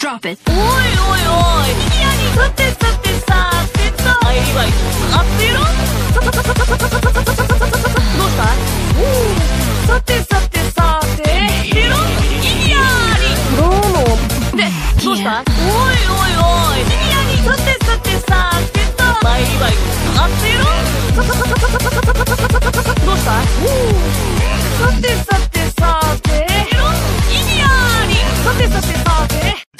Drop it. おいおいおい、いやにさてさてさてと参りまい。あってろ。どうした？さてさてさてヘロイニアリ。どうも。で、どうした？おいおいおい、いやにさてさてさてと参りまい。あってろ。